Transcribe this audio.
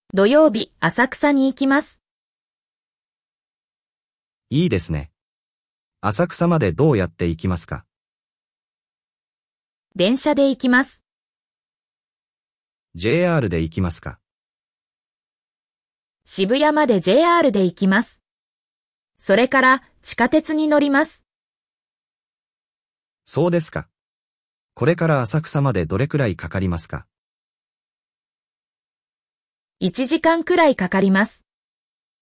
土曜日、浅草に行きます。 いいですね。浅草までどうやって行きますか？ 電車で行きます。 JR で行きますか？ 渋谷まで JR で行きます。それから地下鉄に乗ります。 そうですか。これから浅草までどれくらいかかりますか？ 1時間くらいかかります。